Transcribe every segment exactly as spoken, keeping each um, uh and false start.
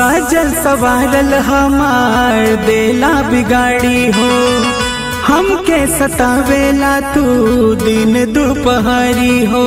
साजल सवारल हमार देला बिगाड़ी हो, हमके सतावेला तू दिन दोपहरी हो।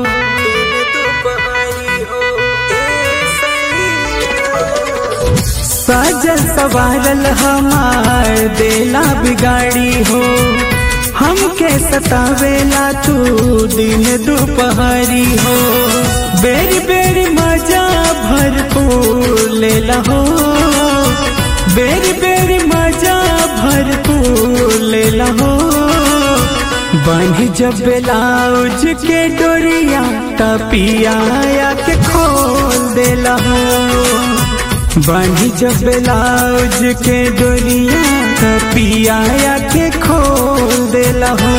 साजल सवारल हमार देला बिगाड़ी हो, हमके सतावेला तू दिन दोपहरी हो। बेरी बेरी मजा भरपूर लेला हो, बेरी बेरी मजा भरपूर लेला हो। बांधी जब ब्लाउज के डोरिया तपिया के खोल देला हो, बांधी जब ब्लाउज के डोरिया तपिया के खोल देला हो।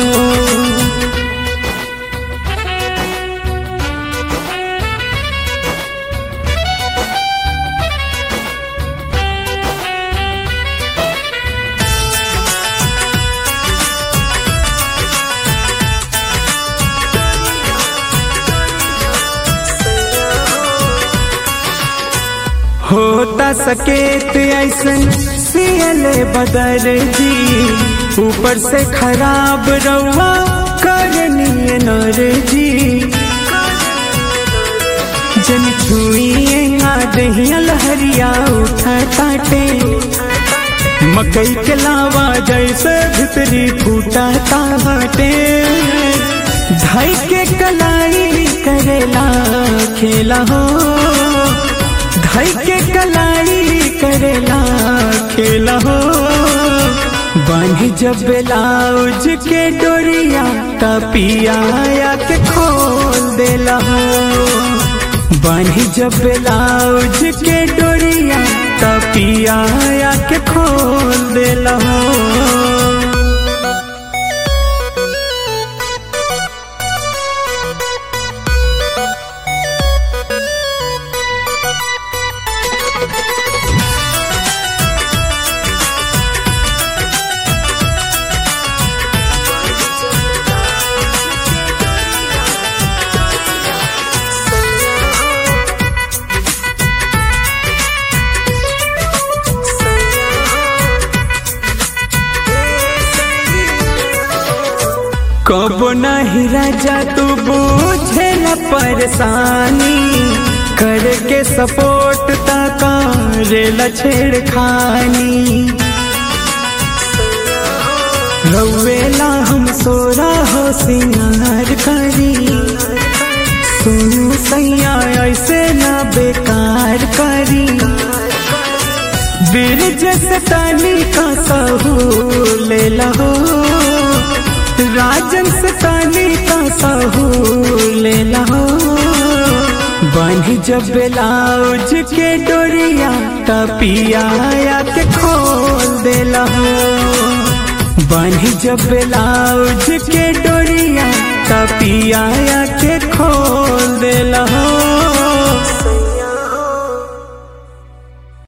होता सकेत ऐसन सियले बदर जी, ऊपर से खराब रवा करनी नर जी। जन छुइए दहिया लहरिया उठा ताटे, मकई के लावा जैसे भितरी फूटा बाटे। धाई के कलाई करेला खेला हो, धाई के कलाई करेला खेला हो। बांधी जब ब्लाउज के डोरिया तपिया के खोल देला हो, बांधी जब ब्लाउज के डोरिया तपिया के खोल देला हो। कब नहीं राजा तू बुझेला परेशानी, करके सपोर्ट तक रेला छेड़खानी। रवेला हम सोरा हो सिंगार करी, सुनू सैया ऐसे ना बेकार करी। बिरज से ताली का सहू लेला हो, राजन से ताली का सहू लेला हो। बांधी जब ब्लाउज के डोरिया तपिया के खोल देला हो, बांधी जब ब्लाउज के डोरिया तपिया के खोल देला हो।